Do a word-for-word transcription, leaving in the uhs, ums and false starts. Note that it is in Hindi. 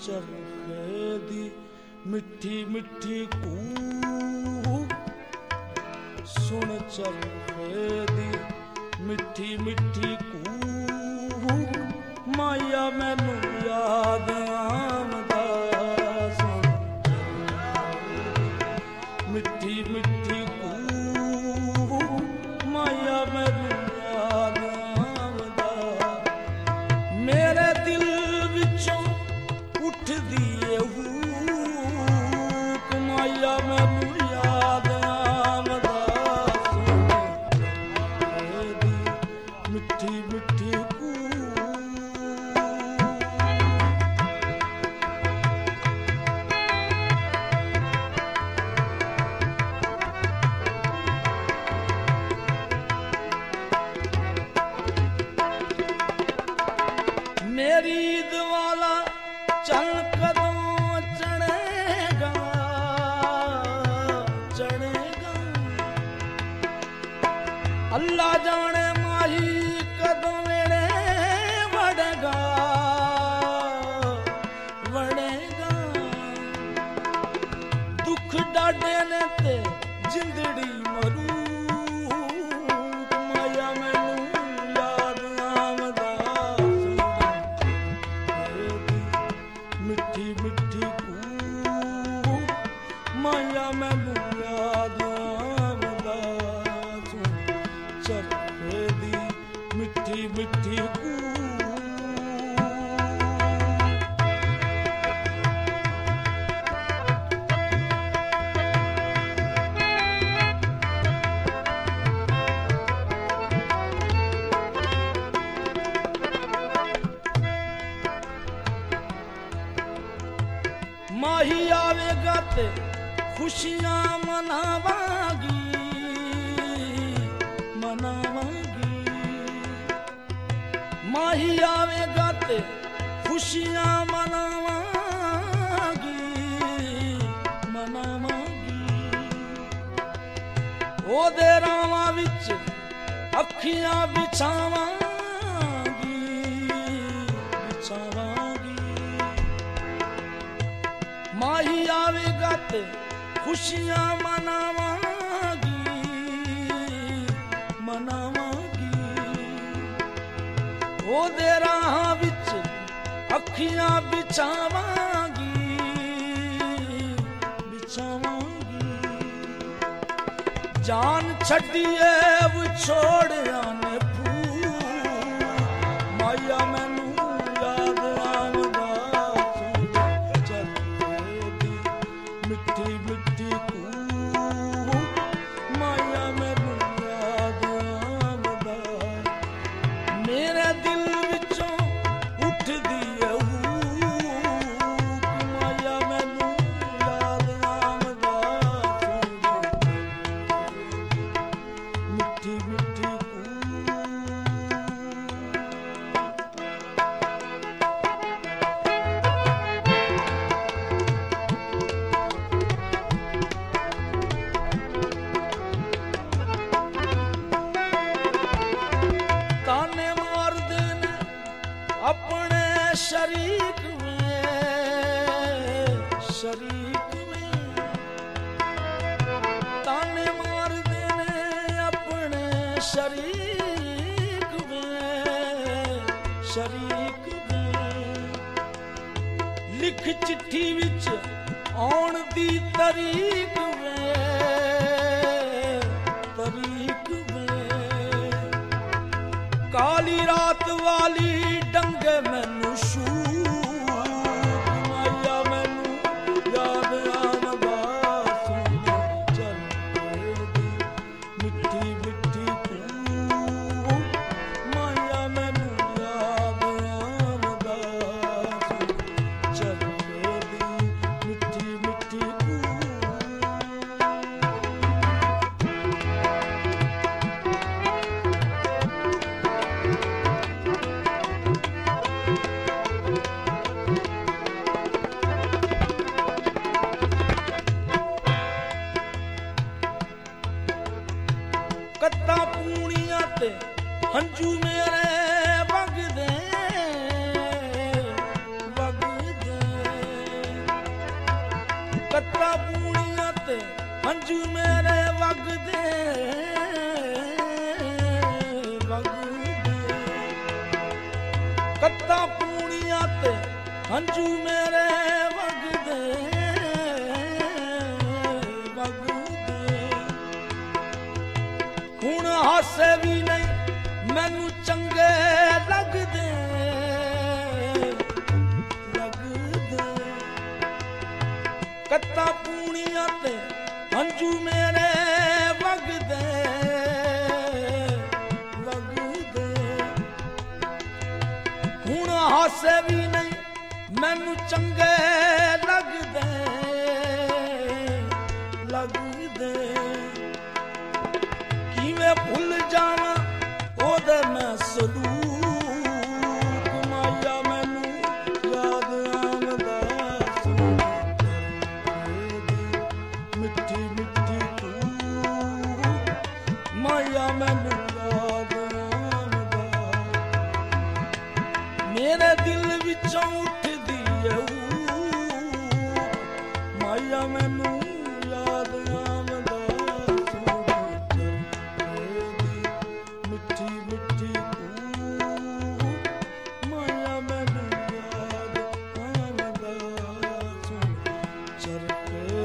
चरखे दी मिठी मिठी कूक, सुन चरखे दी मिठी मिठी कूक, माया मैनू याद आमदा। सुन मिठी मिठी कूक, माया मैनू याद आमदा। मेरे दिल विचों उठदी ए हूक, माया मैनू याद आमदा। मिठी मिठी मेरी ईद वाला चल कदों चढ़ेगा चढ़ेगा, अल्लाह जाने माही कदों मेरे वड़ेगा वड़ेगा। दुख डाडे ने ते जिंदड़ी मरू, माया मैनू याद आमदा। मिठी मिठी कूक, माया मैनू याद आमदा। चरखे दी मिठी मिठी कूक। माही आवेगा ते खुशियां मनावांगी मनावांगी। माही आवेगा ते खुशियां मनावांगी मनावांगी। ओदे रावां विच अखियां बिछावांगी बिछावांगी। माही आवेगा ते खुशियां मनावांगी मनावांगी। ओदे राहां विच अखियां बिछावांगी बिछावांगी। जान छड्डिए विछोड़िया ने फूक, माया मैनू याद आमदा। मिठी मिठी कूक, माया मैनू याद आमदा। मेरे दिल विचों उठदी ए हूक, माया मैनू याद आमदा। मिठी मिठी अपने शरीक में शरीक में ताने मार देने अपने शरीक में शरीक में। लिख चिट्ठी विच आउण दी तरीक में तरीक में। काली रात वाली डंगे मैनू शूक, माया मैनू याद आमदा। चरखे दी मिठी मिठी कूक, माया मैनू याद आमदा। चरखे दी मिठी मिठी कत्ता पूनिया ते हंजू मेरे वगदे वगदे। ਕੱਤਾ ਪੂਣੀਆਂ ਤੇ ਹੰਝੂ ਮੇਰੇ ਵਗਦੇ ਵਗਦੇ ਕੱਤਾ ਪੂਣੀਆਂ ਤੇ ਹੰਝੂ ਮੇਰੇ ਵਗਦੇ ਵਗਦੇ ਹੁਣ ਹਾਸੇ ਵੀ ਨਹੀਂ ਮੈਨੂੰ ਚੰਗੇ ਲੱਗਦੇ ਲੱਗਦੇ ਕੱਤਾ ਪੂਣੀਆਂ ਤੇ ਹੰਝੂ ਮੇਰੇ ਵਗਦੇ ਵਗਦੇ ਹੁਣ ਹਾਸੇ ਵੀ ਨਹੀਂ ਮੈਨੂੰ ਚੰਗੇ ਲੱਗਦੇ ਲੱਗਦੇ ਕਿਵੇਂ ਭੁੱਲ ਜਾਵਾਂ ਉਹਦੇ ਮੈਂ ਸਲੂਕ ਮਾਇਆ ਮੈਨੂੰ ਯਾਦ ਆਉਂਦਾ ਮਿੱਠੀ ਮਿੱਠੀ ਤੂੰ ਮਾਇਆ ਮੈਨੂੰ ਯਾਦ ਆਉਂਦਾ ਮੇਰੇ ਦਿਲ ਵਿੱਚੋਂ ਉੱਠਦੀ ਏ ਮਾਇਆ ਮੈਨੂੰ ਯਾਦ ਆਉਂਦਾ ਮਿੱਠੀ ਮਿੱਠੀ ਤੂੰ ਮਾਇਆ ਮੈਨੂੰ ਯਾਦ ਆਉਂਦਾ ਚਰਕੇ